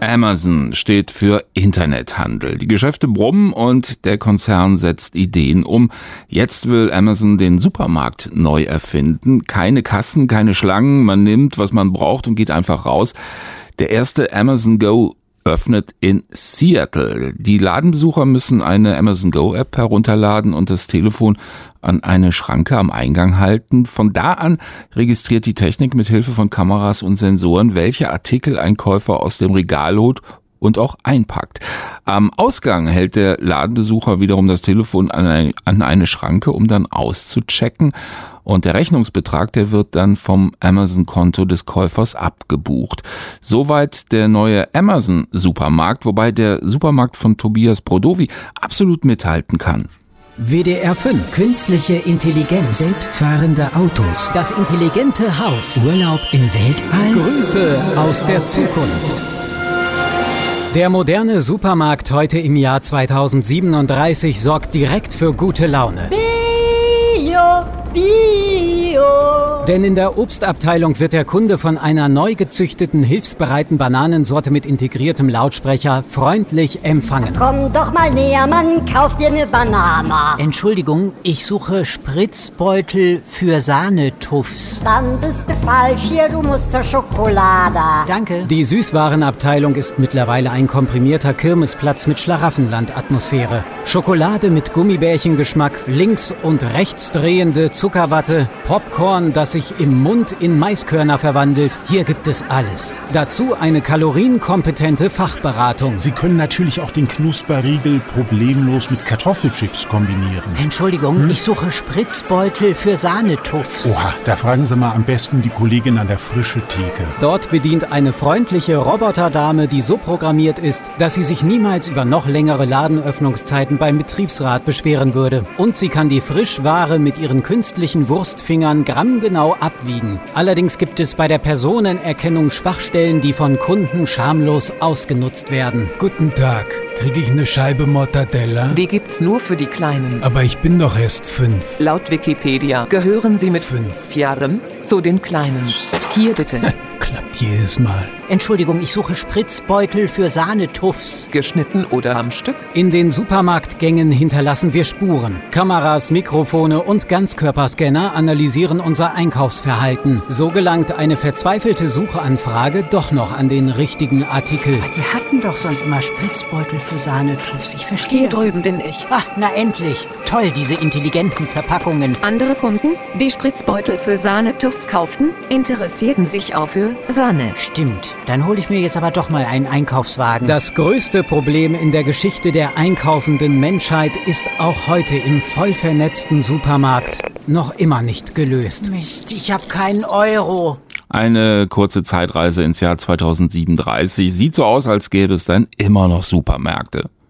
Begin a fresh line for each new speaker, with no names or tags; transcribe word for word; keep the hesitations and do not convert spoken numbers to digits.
Amazon steht für Internethandel. Die Geschäfte brummen und der Konzern setzt Ideen um. Jetzt will Amazon den Supermarkt neu erfinden. Keine Kassen, keine Schlangen. Man nimmt, was man braucht und geht einfach raus. Der erste Amazon Go öffnet in Seattle. Die Ladenbesucher müssen eine Amazon Go App herunterladen und das Telefon an eine Schranke am Eingang halten. Von da an registriert die Technik mit Hilfe von Kameras und Sensoren, welche Artikel ein Käufer aus dem Regal holt und auch einpackt. Am Ausgang hält der Ladenbesucher wiederum das Telefon an eine, an eine Schranke, um dann auszuchecken. Und der Rechnungsbetrag, der wird dann vom Amazon-Konto des Käufers abgebucht. Soweit der neue Amazon-Supermarkt, wobei der Supermarkt von Tobias Brodowy absolut mithalten kann.
W D R fünf. Künstliche Intelligenz. Selbstfahrende Autos. Das intelligente Haus. Urlaub im Weltall. Grüße aus der Zukunft. Der moderne Supermarkt heute im Jahr zweitausendsiebenunddreißig sorgt direkt für gute Laune. Bio, Bio. Denn in der Obstabteilung wird der Kunde von einer neu gezüchteten, hilfsbereiten Bananensorte mit integriertem Lautsprecher freundlich empfangen.
Komm doch mal näher, Mann, kauf dir eine Banane.
Entschuldigung, ich suche Spritzbeutel für Sahnetuffs.
Dann bist du falsch hier, du musst zur Schokolade.
Danke. Die Süßwarenabteilung ist mittlerweile ein komprimierter Kirmesplatz mit Schlaraffenland-Atmosphäre. Schokolade mit Gummibärchengeschmack, links und rechts drehende Zuckerwatte, Popcorn, das sich im Mund in Maiskörner verwandelt. Hier gibt es alles. Dazu eine kalorienkompetente Fachberatung.
Sie können natürlich auch den Knusperriegel problemlos mit Kartoffelchips kombinieren.
Entschuldigung, hm? ich suche Spritzbeutel für Sahnetuffs.
Oha, da fragen Sie mal am besten die Kollegin an der frischen Theke.
Dort bedient eine freundliche Roboterdame, die so programmiert ist, dass sie sich niemals über noch längere Ladenöffnungszeiten beim Betriebsrat beschweren würde. Und sie kann die Frischware mit ihren künstlichen Wurstfingern grammgenau abwiegen. Allerdings gibt es bei der Personenerkennung Schwachstellen, die von Kunden schamlos ausgenutzt werden.
Guten Tag. Kriege ich eine Scheibe Mortadella?
Die gibt's nur für die Kleinen.
Aber ich bin doch erst fünf.
Laut Wikipedia gehören Sie mit
fünf
Jahren zu den Kleinen. Hier bitte.
Klappt jedes Mal.
Entschuldigung, ich suche Spritzbeutel für Sahnetuffs.
Geschnitten oder am Stück?
In den Supermarktgängen hinterlassen wir Spuren. Kameras, Mikrofone und Ganzkörperscanner analysieren unser Einkaufsverhalten. So gelangt eine verzweifelte Suchanfrage doch noch an den richtigen Artikel.
Aber die hatten doch sonst immer Spritzbeutel für Sahnetuffs. Ich verstehe.
Hier drüben bin ich.
Ah, na endlich. Toll, diese intelligenten Verpackungen.
Andere Kunden, die Spritzbeutel für Sahnetuffs kauften, interessierten sich auch für Sahne.
Stimmt. Dann hole ich mir jetzt aber doch mal einen Einkaufswagen. Das größte Problem in der Geschichte der einkaufenden Menschheit ist auch heute im voll vernetzten Supermarkt noch immer nicht gelöst.
Mist, ich habe keinen Euro.
Eine kurze Zeitreise ins Jahr zweitausendsiebenunddreißig. Sieht so aus, als gäbe es dann immer noch Supermärkte.